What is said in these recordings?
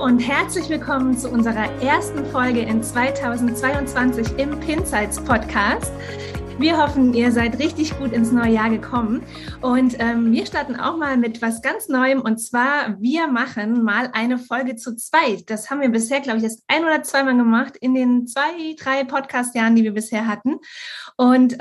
und herzlich willkommen zu unserer ersten Folge in 2022 im Pinsights Podcast. Wir hoffen, ihr seid richtig gut ins neue Jahr gekommen und wir starten auch mal mit was ganz Neuem und zwar, wir machen mal eine Folge zu zweit. Das haben wir bisher, glaube ich, erst ein- oder zweimal gemacht in den 2-3 Podcast-Jahren, die wir bisher hatten. Und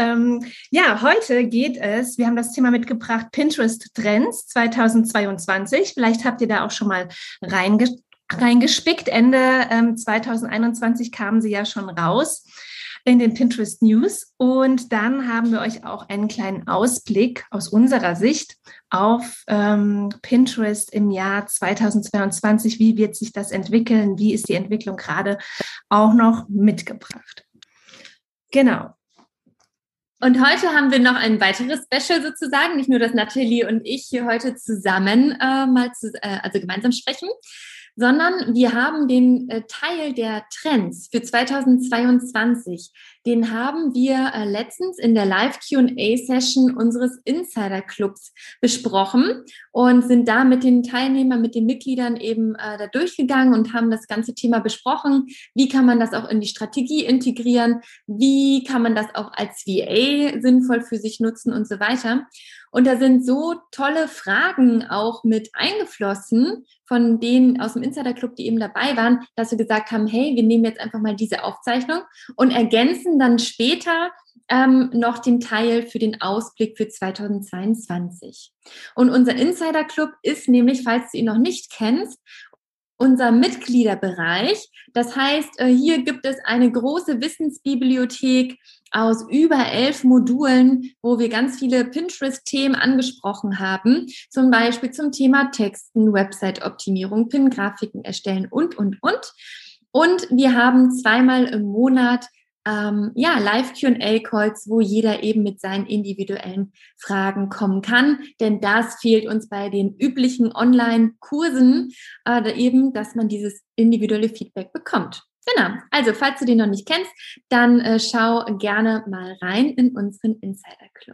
heute geht es, wir haben das Thema mitgebracht, Pinterest-Trends 2022. Vielleicht habt ihr da auch schon mal reingespickt. Ende 2021 kamen sie ja schon raus in den Pinterest News und dann haben wir euch auch einen kleinen Ausblick aus unserer Sicht auf Pinterest im Jahr 2022. Wie wird sich das entwickeln? Wie ist die Entwicklung gerade auch noch mitgebracht? Genau. Und heute haben wir noch ein weiteres Special sozusagen, nicht nur, dass Nathalie und ich hier heute zusammen gemeinsam sprechen, sondern wir haben den Teil der Trends für 2022, den haben wir letztens in der Live-Q&A-Session unseres Insider-Clubs besprochen und sind da mit den Teilnehmern, mit den Mitgliedern eben da durchgegangen und haben das ganze Thema besprochen. Wie kann man das auch in die Strategie integrieren? Wie kann man das auch als VA sinnvoll für sich nutzen und so weiter? Und da sind so tolle Fragen auch mit eingeflossen von denen aus dem Insider-Club, die eben dabei waren, dass wir gesagt haben, hey, wir nehmen jetzt einfach mal diese Aufzeichnung und ergänzen dann später noch den Teil für den Ausblick für 2022. Und unser Insider-Club ist nämlich, falls du ihn noch nicht kennst, unser Mitgliederbereich. Das heißt, hier gibt es eine große Wissensbibliothek aus über 11 Modulen, wo wir ganz viele Pinterest-Themen angesprochen haben. Zum Beispiel zum Thema Texten, Website-Optimierung, Pin-Grafiken erstellen und. Und wir haben zweimal im Monat Live-Q&A-Calls, wo jeder eben mit seinen individuellen Fragen kommen kann. Denn das fehlt uns bei den üblichen Online-Kursen eben, dass man dieses individuelle Feedback bekommt. Genau, also falls du den noch nicht kennst, dann schau gerne mal rein in unseren Insider-Club.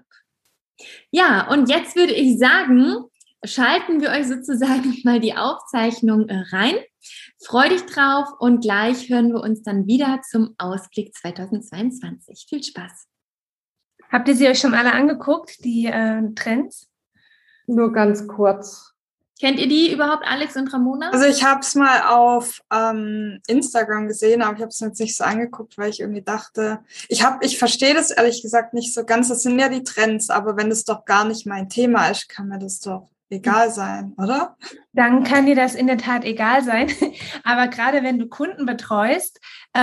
Ja, und jetzt würde ich sagen, schalten wir euch sozusagen mal die Aufzeichnung rein. Freu dich drauf und gleich hören wir uns dann wieder zum Ausblick 2022. Viel Spaß. Habt ihr sie euch schon alle angeguckt, die Trends? Nur ganz kurz. Kennt ihr die überhaupt, Alex und Ramona? Also ich habe es mal auf Instagram gesehen, aber ich habe es jetzt nicht so angeguckt, weil ich irgendwie dachte, ich verstehe das ehrlich gesagt nicht so ganz. Das sind ja die Trends, aber wenn es doch gar nicht mein Thema ist, kann mir das doch egal sein, oder? Dann kann dir das in der Tat egal sein. Aber gerade wenn du Kunden betreust,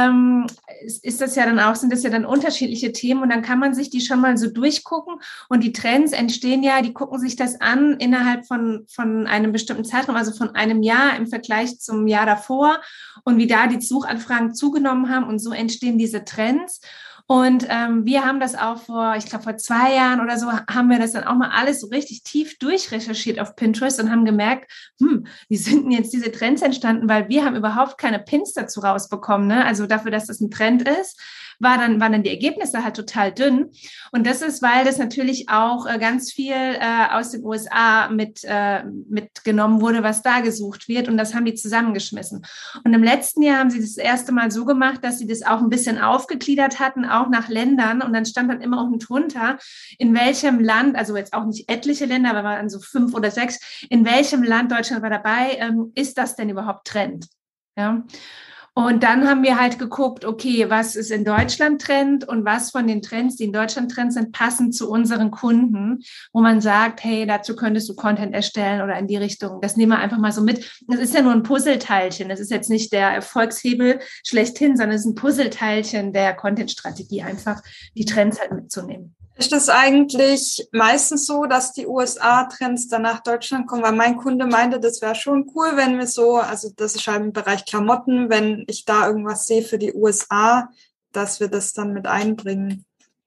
sind das ja dann unterschiedliche Themen und dann kann man sich die schon mal so durchgucken und die Trends entstehen ja, die gucken sich das an innerhalb von einem bestimmten Zeitraum, also von einem Jahr im Vergleich zum Jahr davor und wie da die Suchanfragen zugenommen haben und so entstehen diese Trends. Und wir haben das auch vor 2 Jahren oder so, haben wir das dann auch mal alles so richtig tief durchrecherchiert auf Pinterest und haben gemerkt, wie sind denn jetzt diese Trends entstanden, weil wir haben überhaupt keine Pins dazu rausbekommen, ne? Also dafür, dass das ein Trend ist, waren dann die Ergebnisse halt total dünn. Und das ist, weil das natürlich auch ganz viel aus den USA mitgenommen wurde, was da gesucht wird. Und das haben die zusammengeschmissen. Und im letzten Jahr haben sie das erste Mal so gemacht, dass sie das auch ein bisschen aufgegliedert hatten, auch nach Ländern. Und dann stand dann immer unten drunter, in welchem Land, also jetzt auch nicht etliche Länder, aber waren so 5 oder 6, in welchem Land, Deutschland war dabei, ist das denn überhaupt Trend? Ja. Und dann haben wir halt geguckt, okay, was ist in Deutschland Trend und was von den Trends, die in Deutschland Trend sind, passen zu unseren Kunden, wo man sagt, hey, dazu könntest du Content erstellen oder in die Richtung. Das nehmen wir einfach mal so mit. Das ist ja nur ein Puzzleteilchen. Das ist jetzt nicht der Erfolgshebel schlechthin, sondern es ist ein Puzzleteilchen der Content-Strategie, einfach die Trends halt mitzunehmen. Ist das eigentlich meistens so, dass die USA-Trends dann nach Deutschland kommen? Weil mein Kunde meinte, das wäre schon cool, wenn wir so, also das ist halt im Bereich Klamotten, wenn ich da irgendwas sehe für die USA, dass wir das dann mit einbringen.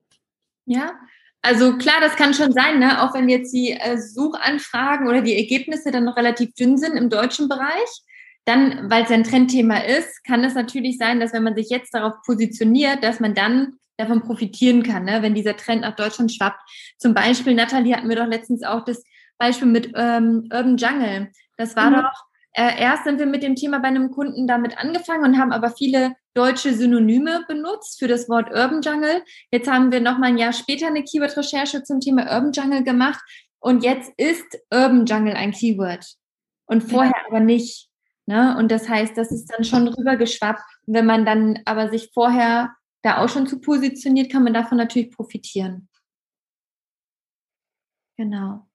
Ja, also klar, das kann schon sein, ne? Auch wenn jetzt die Suchanfragen oder die Ergebnisse dann noch relativ dünn sind im deutschen Bereich, dann, weil es ein Trendthema ist, kann es natürlich sein, dass wenn man sich jetzt darauf positioniert, dass man dann davon profitieren kann, ne? Wenn dieser Trend nach Deutschland schwappt. Zum Beispiel, Nathalie, hatten wir doch letztens auch das Beispiel mit Urban Jungle. Das war doch erst sind wir mit dem Thema bei einem Kunden damit angefangen und haben aber viele deutsche Synonyme benutzt für das Wort Urban Jungle. Jetzt haben wir nochmal ein Jahr später eine Keyword-Recherche zum Thema Urban Jungle gemacht und jetzt ist Urban Jungle ein Keyword und vorher aber nicht. Ne? Und das heißt, das ist dann schon rübergeschwappt. Wenn man dann aber sich vorher da auch schon zu positioniert, kann man davon natürlich profitieren. Genau.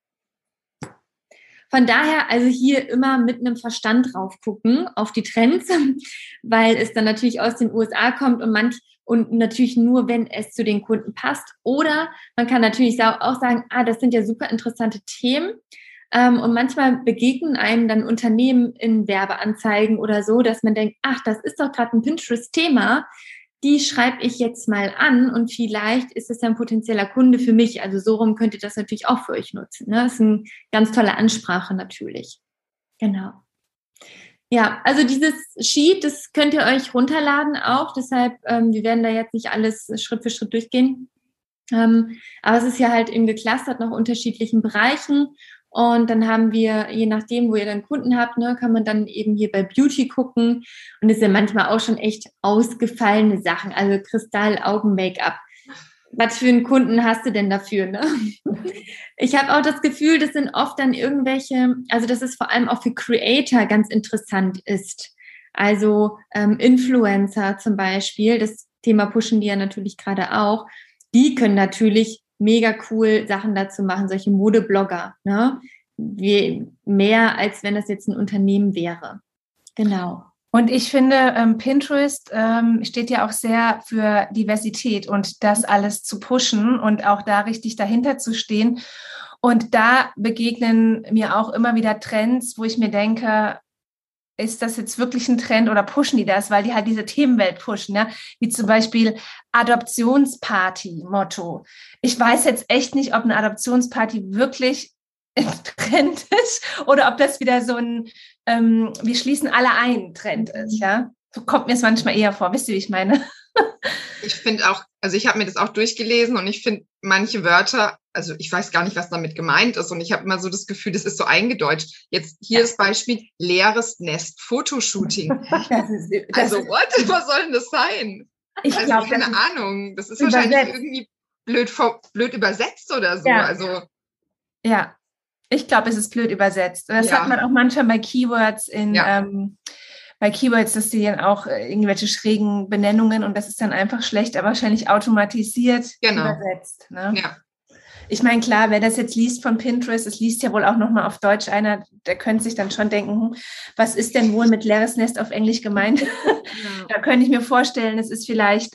Von daher also hier immer mit einem Verstand drauf gucken auf die Trends, weil es dann natürlich aus den USA kommt und natürlich nur, wenn es zu den Kunden passt. Oder man kann natürlich auch sagen, das sind ja super interessante Themen. Und manchmal begegnen einem dann Unternehmen in Werbeanzeigen oder so, dass man denkt, das ist doch gerade ein Pinterest-Thema. Die schreibe ich jetzt mal an und vielleicht ist es ein potenzieller Kunde für mich. Also so rum könnt ihr das natürlich auch für euch nutzen. Ne? Das ist eine ganz tolle Ansprache natürlich. Genau. Ja, also dieses Sheet, das könnt ihr euch runterladen auch. Deshalb, wir werden da jetzt nicht alles Schritt für Schritt durchgehen. Aber es ist ja halt eben geclustert nach unterschiedlichen Bereichen. Und dann haben wir, je nachdem, wo ihr dann Kunden habt, ne, kann man dann eben hier bei Beauty gucken. Und es sind manchmal auch schon echt ausgefallene Sachen, also Kristall-Augen-Make-up. Was für einen Kunden hast du denn dafür? Ne? Ich habe auch das Gefühl, das sind oft dann irgendwelche, also dass es vor allem auch für Creator ganz interessant ist. Also Influencer zum Beispiel, das Thema pushen die ja natürlich gerade auch. Die können natürlich mega cool Sachen dazu machen, solche Modeblogger, ne? Mehr als wenn das jetzt ein Unternehmen wäre. Genau. Und ich finde, Pinterest steht ja auch sehr für Diversität und das alles zu pushen und auch da richtig dahinter zu stehen. Und da begegnen mir auch immer wieder Trends, wo ich mir denke, ist das jetzt wirklich ein Trend oder pushen die das, weil die halt diese Themenwelt pushen, ja? Wie zum Beispiel Adoptionsparty-Motto. Ich weiß jetzt echt nicht, ob eine Adoptionsparty wirklich ein Trend ist oder ob das wieder so ein wir schließen alle ein Trend ist, ja? So kommt mir es manchmal eher vor. Wisst ihr, wie ich meine? Ich finde auch, also ich habe mir das auch durchgelesen und ich finde manche Wörter, also ich weiß gar nicht, was damit gemeint ist und ich habe immer so das Gefühl, das ist so eingedeutscht. Jetzt hier das Beispiel, leeres Nest, Fotoshooting. Also was soll denn das sein? Ich glaube, keine Ahnung, das ist wahrscheinlich irgendwie blöd übersetzt oder so. Ja. Also ja, ich glaube, es ist blöd übersetzt. Das hat man auch manchmal bei Keywords bei Keywords, dass die dann auch irgendwelche schrägen Benennungen und das ist dann einfach schlecht, aber wahrscheinlich automatisiert übersetzt. Ne? Ja. Ich meine, klar, wer das jetzt liest von Pinterest, es liest ja wohl auch nochmal auf Deutsch einer, der könnte sich dann schon denken, was ist denn wohl mit leeres Nest auf Englisch gemeint? Ja. Da könnte ich mir vorstellen, es ist vielleicht,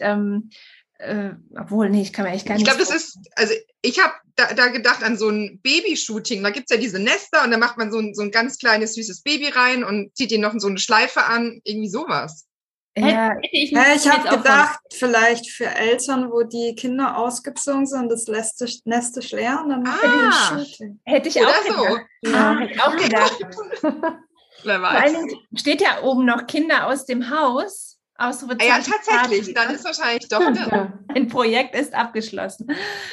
obwohl, nee, ich kann mir echt gar nicht. Ich glaube, das ist, also ich habe da gedacht an so ein Babyshooting. Da gibt's ja diese Nester und da macht man so ein ganz kleines, süßes Baby rein und zieht ihn noch in so eine Schleife an. Irgendwie sowas. Ja, ich habe gedacht, vielleicht für Eltern, wo die Kinder ausgezogen sind, das Nest ist leer und dann macht die Shooting. Hätte ich auch gedacht. So. Ja, hätte ich auch gedacht. Wer weiß. Vor allem steht ja oben noch Kinder aus dem Haus. Ja, tatsächlich. Dann ist wahrscheinlich doch ein Projekt ist abgeschlossen.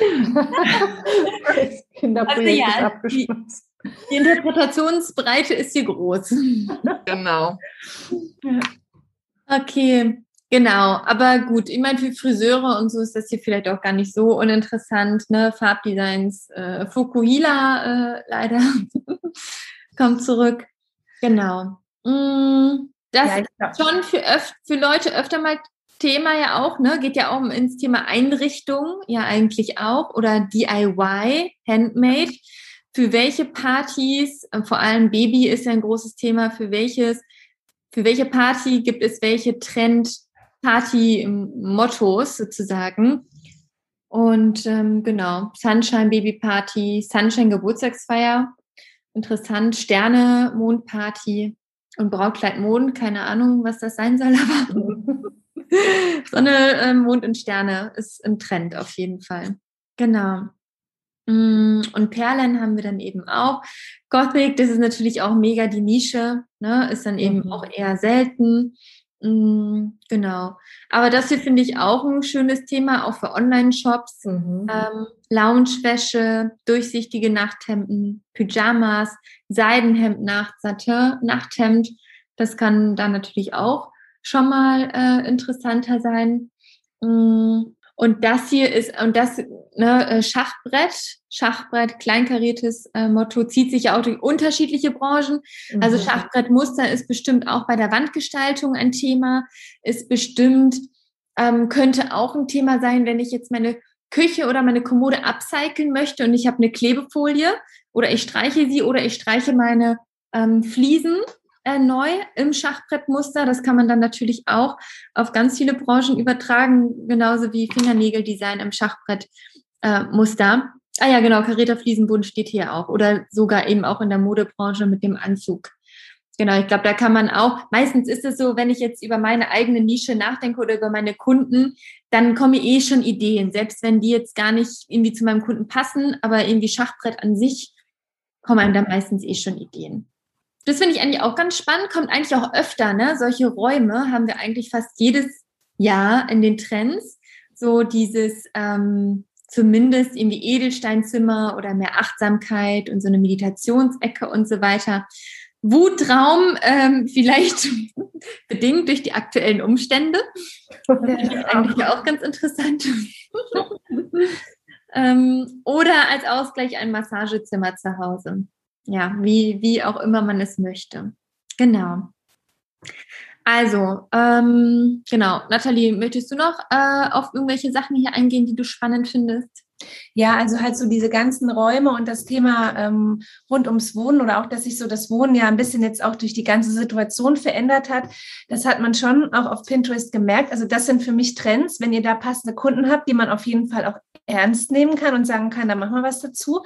Das Kinderprojekt ist abgeschlossen. Die Interpretationsbreite ist hier groß. Genau. Okay, genau. Aber gut, ich meine, für Friseure und so ist das hier vielleicht auch gar nicht so uninteressant. Ne? Farbdesigns, Fukuhila leider kommt zurück. Genau. Das ist schon für Leute öfter mal Thema ja auch, ne? Geht ja auch ins Thema Einrichtung, ja eigentlich auch, oder DIY, Handmade. Für welche Partys, vor allem Baby ist ja ein großes Thema, für welche Party gibt es welche Trend-Party-Mottos sozusagen. Und genau, Sunshine Baby Party, Sunshine Geburtstagsfeier, interessant, Sterne Mondparty. Und Brautkleid Mond, keine Ahnung, was das sein soll, aber Sonne, Mond und Sterne ist im Trend auf jeden Fall. Genau. Und Perlen haben wir dann eben auch. Gothic, das ist natürlich auch mega die Nische, ne? Ist dann eben auch eher selten. Genau. Aber das hier finde ich auch ein schönes Thema, auch für Online-Shops. Loungewäsche, durchsichtige Nachthemden, Pyjamas, Seidenhemd, Nachthemd. Das kann dann natürlich auch schon mal interessanter sein. Und das hier ist, Schachbrett, kleinkariertes Motto, zieht sich ja auch durch unterschiedliche Branchen. Also Schachbrettmuster ist bestimmt auch bei der Wandgestaltung ein Thema, ist bestimmt, könnte auch ein Thema sein, wenn ich jetzt meine Küche oder meine Kommode upcyclen möchte und ich habe eine Klebefolie oder ich streiche sie oder ich streiche meine Fliesen neu im Schachbrettmuster. Das kann man dann natürlich auch auf ganz viele Branchen übertragen, genauso wie Fingernägeldesign im Schachbrettmuster. Ja, genau, karierter Fliesenbund steht hier auch oder sogar eben auch in der Modebranche mit dem Anzug. Genau, ich glaube, da kann man auch, meistens ist es so, wenn ich jetzt über meine eigene Nische nachdenke oder über meine Kunden, dann kommen mir schon Ideen, selbst wenn die jetzt gar nicht irgendwie zu meinem Kunden passen, aber irgendwie Schachbrett an sich kommen einem da meistens schon Ideen. Das finde ich eigentlich auch ganz spannend, kommt eigentlich auch öfter, ne? Solche Räume haben wir eigentlich fast jedes Jahr in den Trends. So dieses zumindest irgendwie Edelsteinzimmer oder mehr Achtsamkeit und so eine Meditationsecke und so weiter. Wutraum, vielleicht bedingt durch die aktuellen Umstände. Das ist eigentlich auch ganz interessant. Oder als Ausgleich ein Massagezimmer zu Hause. Ja, wie auch immer man es möchte. Genau. Also, genau. Nathalie, möchtest du noch auf irgendwelche Sachen hier eingehen, die du spannend findest? Ja, also halt so diese ganzen Räume und das Thema rund ums Wohnen oder auch, dass sich so das Wohnen ja ein bisschen jetzt auch durch die ganze Situation verändert hat. Das hat man schon auch auf Pinterest gemerkt. Also das sind für mich Trends, wenn ihr da passende Kunden habt, die man auf jeden Fall auch ernst nehmen kann und sagen kann, da machen wir was dazu.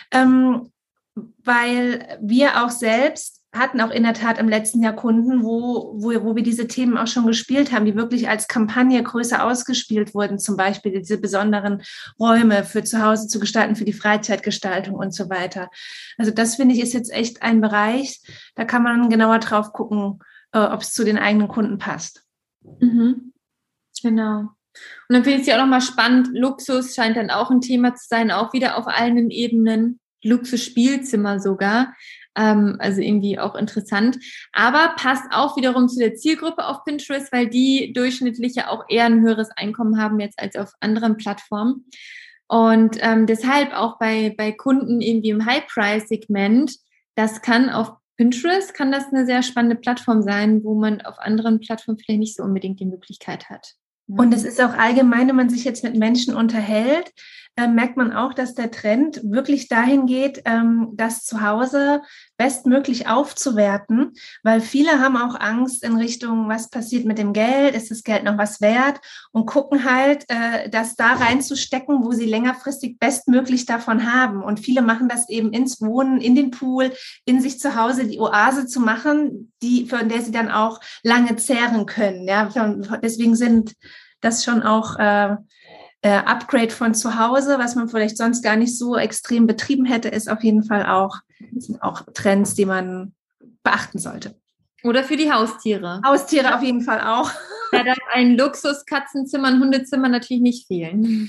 Weil wir auch selbst hatten auch in der Tat im letzten Jahr Kunden, wo wir diese Themen auch schon gespielt haben, die wirklich als Kampagne größer ausgespielt wurden, zum Beispiel diese besonderen Räume für zu Hause zu gestalten, für die Freizeitgestaltung und so weiter. Also das, finde ich, ist jetzt echt ein Bereich, da kann man genauer drauf gucken, ob es zu den eigenen Kunden passt. Mhm. Genau. Und dann finde ich es ja auch nochmal spannend, Luxus scheint dann auch ein Thema zu sein, auch wieder auf allen Ebenen, Luxus-Spielzimmer sogar. Also irgendwie auch interessant, aber passt auch wiederum zu der Zielgruppe auf Pinterest, weil die durchschnittlich ja auch eher ein höheres Einkommen haben jetzt als auf anderen Plattformen und deshalb auch bei Kunden irgendwie im High-Price-Segment, das kann auf Pinterest, kann das eine sehr spannende Plattform sein, wo man auf anderen Plattformen vielleicht nicht so unbedingt die Möglichkeit hat. Und es ist auch allgemein, wenn man sich jetzt mit Menschen unterhält, merkt man auch, dass der Trend wirklich dahin geht, das Zuhause bestmöglich aufzuwerten, weil viele haben auch Angst in Richtung, was passiert mit dem Geld, ist das Geld noch was wert und gucken halt, das da reinzustecken, wo sie längerfristig bestmöglich davon haben. Und viele machen das eben ins Wohnen, in den Pool, in sich zu Hause die Oase zu machen, von der sie dann auch lange zehren können. Ja? Deswegen sind das schon auch Upgrade von zu Hause, was man vielleicht sonst gar nicht so extrem betrieben hätte, sind auch Trends, die man beachten sollte. Oder für die Haustiere. Haustiere auf jeden Fall auch. Da darf ein Luxus-Katzenzimmer, ein Hundezimmer natürlich nicht fehlen.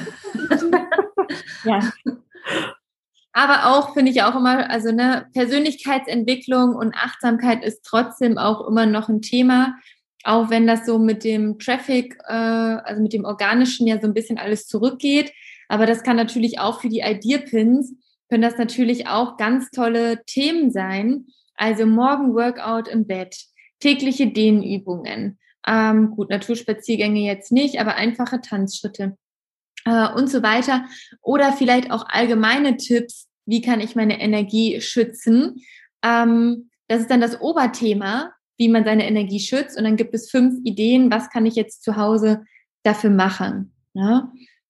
Ja. Aber auch, finde ich auch immer, also ne, Persönlichkeitsentwicklung und Achtsamkeit ist trotzdem auch immer noch ein Thema. Auch wenn das so mit dem Traffic, also mit dem Organischen ja so ein bisschen alles zurückgeht. Aber das kann natürlich auch für die Idea-Pins, können das natürlich auch ganz tolle Themen sein. Also Morgen-Workout im Bett, tägliche Dehnübungen, gut, Naturspaziergänge jetzt nicht, aber einfache Tanzschritte und so weiter. Oder vielleicht auch allgemeine Tipps, wie kann ich meine Energie schützen. Das ist dann das Oberthema, wie man seine Energie schützt. Und dann gibt es 5 Ideen, was kann ich jetzt zu Hause dafür machen. Ja?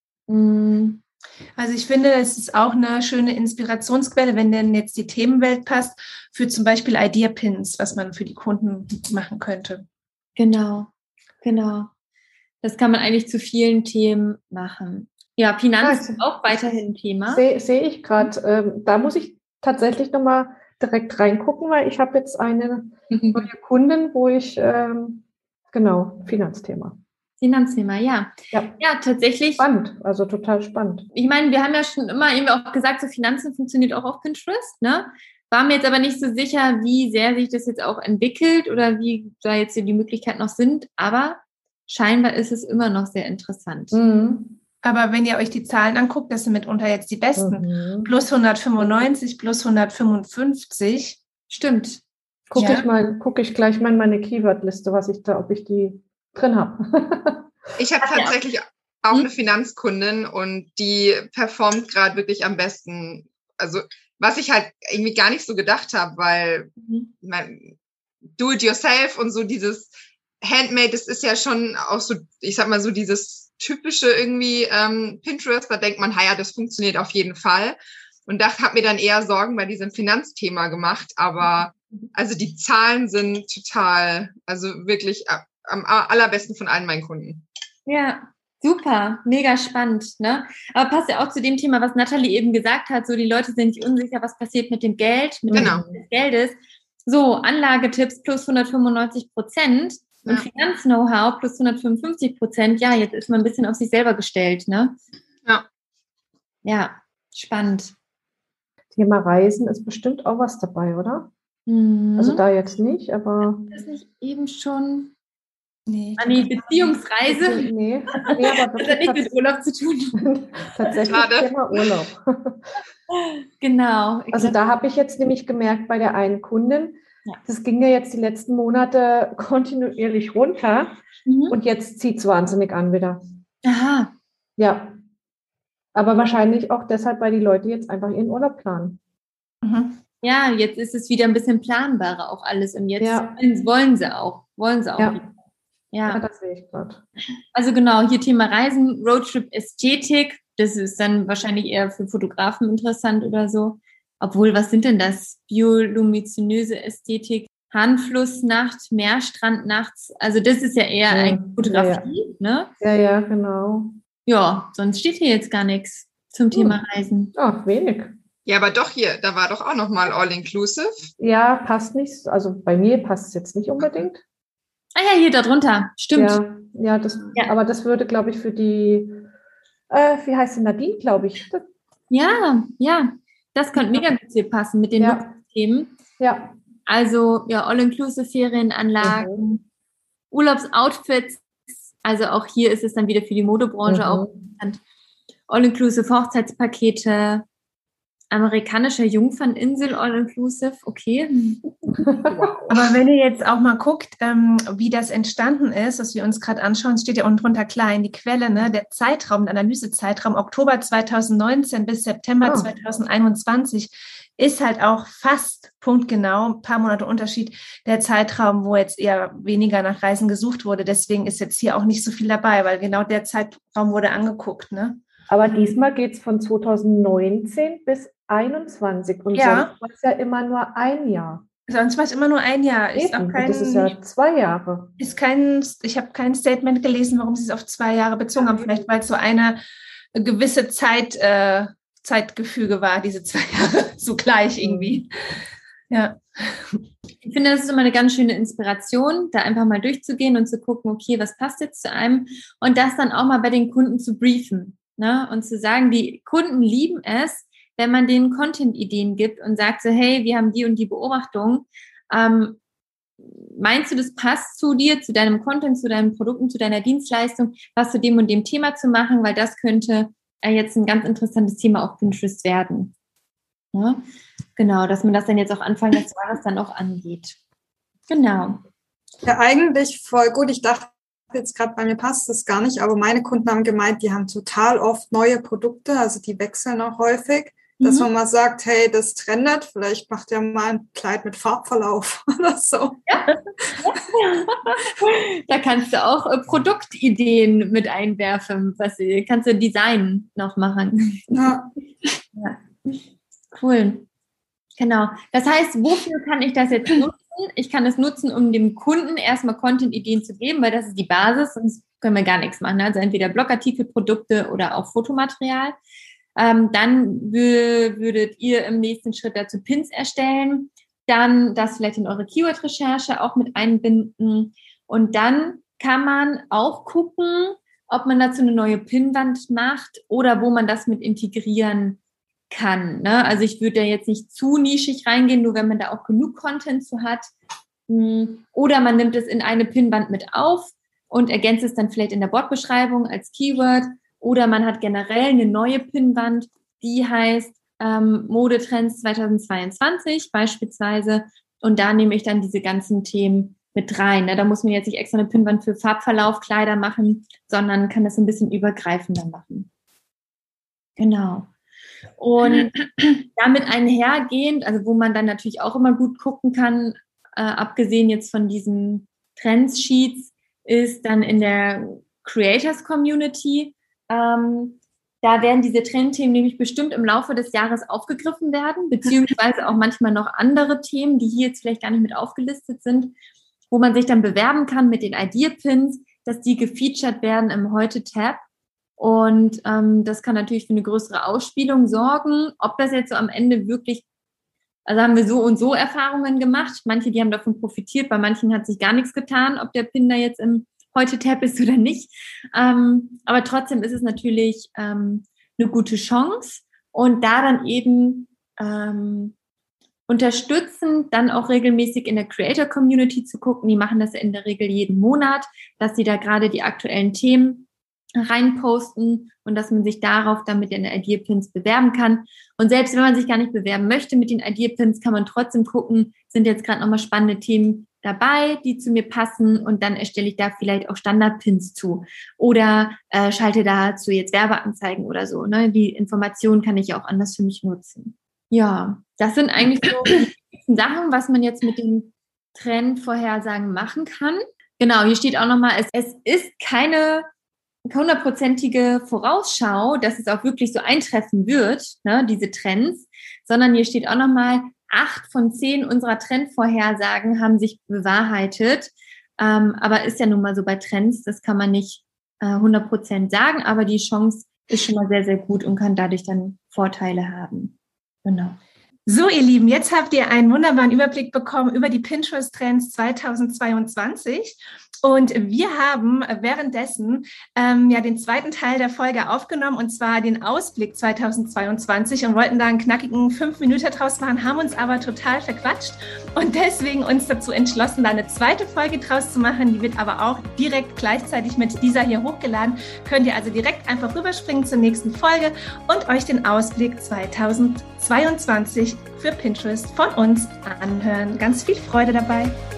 Also ich finde, es ist auch eine schöne Inspirationsquelle, wenn denn jetzt die Themenwelt passt, für zum Beispiel Idea-Pins, was man für die Kunden machen könnte. Genau. Das kann man eigentlich zu vielen Themen machen. Ja, Finanz ist auch weiterhin ein Thema. Sehe ich gerade. Da muss ich tatsächlich nochmal direkt reingucken, weil ich habe jetzt eine neue Kundin, wo ich Genau, Finanzthema. Finanzthema, ja. Ja, tatsächlich. Spannend, also total spannend. Ich meine, wir haben ja schon immer irgendwie auch gesagt, so Finanzen funktioniert auch auf Pinterest, ne? War mir jetzt aber nicht so sicher, wie sehr sich das jetzt auch entwickelt oder wie da jetzt die Möglichkeiten noch sind, aber scheinbar ist es immer noch sehr interessant. Mhm. Aber wenn ihr euch die Zahlen anguckt, das sind mitunter jetzt die besten. Plus 195, plus 155. Stimmt. Gucke ich gleich mal in meine Keyword-Liste, ob ich die drin habe. Ich habe tatsächlich auch eine Finanzkundin und die performt gerade wirklich am besten. Also was ich halt irgendwie gar nicht so gedacht habe, weil Do-it-yourself und so dieses Handmade, das ist ja schon auch so, ich sag mal so dieses typische irgendwie Pinterest, da denkt man, ja, das funktioniert auf jeden Fall. Und da habe mir dann eher Sorgen bei diesem Finanzthema gemacht, aber also die Zahlen sind total, also wirklich am allerbesten von allen meinen Kunden. Ja, super, mega spannend, ne? Aber passt ja auch zu dem Thema, was Nathalie eben gesagt hat, so die Leute sind sich unsicher, was passiert mit dem Geld, mit dem Geldes. So, Anlagetipps plus 195% und Finanz-Know-how plus 155%. Ja, jetzt ist man ein bisschen auf sich selber gestellt, ne? Ja. Ja, spannend. Thema Reisen ist bestimmt auch was dabei, oder? Mhm. Also da jetzt nicht, aber... Ist das nicht eben schon... Nee, Beziehungsreise? Nee, aber das hat nichts mit Urlaub zu tun. Tatsächlich Thema Urlaub. Genau. Also da habe ich jetzt nämlich gemerkt bei der einen Kundin, das ging ja jetzt die letzten Monate kontinuierlich runter und jetzt zieht es wahnsinnig an wieder. Aha. Ja. Aber wahrscheinlich auch deshalb, weil die Leute jetzt einfach ihren Urlaub planen. Mhm. Ja, jetzt ist es wieder ein bisschen planbarer auch alles und jetzt wollen sie auch. Ja, das sehe ich gerade. Also genau, hier Thema Reisen, Roadtrip, Ästhetik, das ist dann wahrscheinlich eher für Fotografen interessant oder so. Obwohl, was sind denn das? Bioluminöse Ästhetik, Handflussnacht, Meerstrand nachts, also das ist ja eher eine Fotografie, ne? Ja, genau. Ja, sonst steht hier jetzt gar nichts zum Thema Reisen. Ach, wenig. Ja, aber doch hier, da war doch auch nochmal All-Inclusive. Ja, passt nicht, also bei mir passt es jetzt nicht unbedingt. Ah ja, hier darunter, stimmt. Aber das würde, glaube ich, für die, wie heißt sie, Nadine, glaube ich. Ja, das könnte mega gut hier passen mit den Luxusthemen. Ja. Also, All-Inclusive Ferienanlagen, Urlaubsoutfits, also auch hier ist es dann wieder für die Modebranche auch interessant. All-Inclusive Hochzeitspakete, amerikanischer Jungferninsel All-Inclusive, okay. Aber wenn ihr jetzt auch mal guckt, wie das entstanden ist, was wir uns gerade anschauen, steht ja unten drunter klein, die Quelle, ne, der Zeitraum, der Analysezeitraum Oktober 2019 bis September 2021 ist halt auch fast punktgenau, ein paar Monate Unterschied, der Zeitraum, wo jetzt eher weniger nach Reisen gesucht wurde. Deswegen ist jetzt hier auch nicht so viel dabei, weil genau der Zeitraum wurde angeguckt, ne? Aber diesmal geht es von 2019 bis 2021 und sonst war es ja immer nur ein Jahr. Sonst war es immer nur ein Jahr. Ist auch kein, das ist ja 2 Jahre. Ich habe kein Statement gelesen, warum sie es auf 2 Jahre bezogen haben. Vielleicht, weil es so eine gewisse Zeitgefüge war, diese 2 Jahre, so gleich irgendwie. Ja. Ich finde, das ist immer eine ganz schöne Inspiration, da einfach mal durchzugehen und zu gucken, okay, was passt jetzt zu einem und das dann auch mal bei den Kunden zu briefen, ne? Und zu sagen, die Kunden lieben es, wenn man denen Content-Ideen gibt und sagt so, hey, wir haben die und die Beobachtung. Meinst du, das passt zu dir, zu deinem Content, zu deinen Produkten, zu deiner Dienstleistung, was zu dem und dem Thema zu machen, weil das könnte jetzt ein ganz interessantes Thema auf Pinterest werden. Ja? Genau, dass man das dann jetzt auch Anfang des Jahres dann auch angeht. Genau. Ja, eigentlich voll gut. Ich dachte jetzt gerade, bei mir passt das gar nicht, aber meine Kunden haben gemeint, die haben total oft neue Produkte, also die wechseln auch häufig, dass man mal sagt, hey, das trendet, vielleicht macht ihr mal ein Kleid mit Farbverlauf oder so. Ja. Da kannst du auch Produktideen mit einwerfen, kannst du Design noch machen. Ja. Cool. Genau. Das heißt, wofür kann ich das jetzt nutzen? Ich kann es nutzen, um dem Kunden erstmal Content-Ideen zu geben, weil das ist die Basis, sonst können wir gar nichts machen. Also entweder Blogartikel, Produkte oder auch Fotomaterial. Dann würdet ihr im nächsten Schritt dazu Pins erstellen, dann das vielleicht in eure Keyword-Recherche auch mit einbinden und dann kann man auch gucken, ob man dazu eine neue Pinnwand macht oder wo man das mit integrieren kann. Ne? Also ich würde da jetzt nicht zu nischig reingehen, nur wenn man da auch genug Content zu hat. Oder man nimmt es in eine Pinnwand mit auf und ergänzt es dann vielleicht in der Botbeschreibung als Keyword. Oder man hat generell eine neue Pinnwand, die heißt Modetrends 2022 beispielsweise. Und da nehme ich dann diese ganzen Themen mit rein. Ne? Da muss man jetzt nicht extra eine Pinnwand für Farbverlauf, Kleider machen, sondern kann das ein bisschen übergreifender machen. Genau. Und damit einhergehend, also wo man dann natürlich auch immer gut gucken kann, abgesehen jetzt von diesen Trends-Sheets, ist dann in der Creators-Community. Da werden diese Trendthemen nämlich bestimmt im Laufe des Jahres aufgegriffen werden, beziehungsweise auch manchmal noch andere Themen, die hier jetzt vielleicht gar nicht mit aufgelistet sind, wo man sich dann bewerben kann mit den Idea-Pins, dass die gefeatured werden im Heute-Tab. Und das kann natürlich für eine größere Ausspielung sorgen. Ob das jetzt so am Ende wirklich, also haben wir so und so Erfahrungen gemacht. Manche, die haben davon profitiert, bei manchen hat sich gar nichts getan, ob der Pin da jetzt im Heute-Tab ist oder nicht. Aber trotzdem ist es natürlich eine gute Chance. Und da dann eben unterstützen, dann auch regelmäßig in der Creator-Community zu gucken. Die machen das in der Regel jeden Monat, dass sie da gerade die aktuellen Themen reinposten und dass man sich darauf dann mit den Idea-Pins bewerben kann. Und selbst wenn man sich gar nicht bewerben möchte mit den Idea-Pins, kann man trotzdem gucken, sind jetzt gerade nochmal spannende Themen dabei, die zu mir passen, und dann erstelle ich da vielleicht auch Standard-Pins zu oder schalte dazu jetzt Werbeanzeigen oder so. Ne? Die Informationen kann ich ja auch anders für mich nutzen. Ja, das sind eigentlich so die Sachen, was man jetzt mit den Trendvorhersagen machen kann. Genau, hier steht auch nochmal, es ist keine 100%ige Vorausschau, dass es auch wirklich so eintreffen wird, ne, diese Trends, sondern hier steht auch nochmal, 8 von 10 unserer Trendvorhersagen haben sich bewahrheitet. Aber ist ja nun mal so bei Trends, das kann man nicht 100% sagen, aber die Chance ist schon mal sehr, sehr gut und kann dadurch dann Vorteile haben. Genau. So, ihr Lieben, jetzt habt ihr einen wunderbaren Überblick bekommen über die Pinterest-Trends 2022. Und wir haben währenddessen den zweiten Teil der Folge aufgenommen, und zwar den Ausblick 2022, und wollten da einen knackigen 5 Minuten draus machen, haben uns aber total verquatscht und deswegen uns dazu entschlossen, da eine zweite Folge draus zu machen. Die wird aber auch direkt gleichzeitig mit dieser hier hochgeladen. Könnt ihr also direkt einfach rüberspringen zur nächsten Folge und euch den Ausblick 2022 für Pinterest von uns anhören. Ganz viel Freude dabei.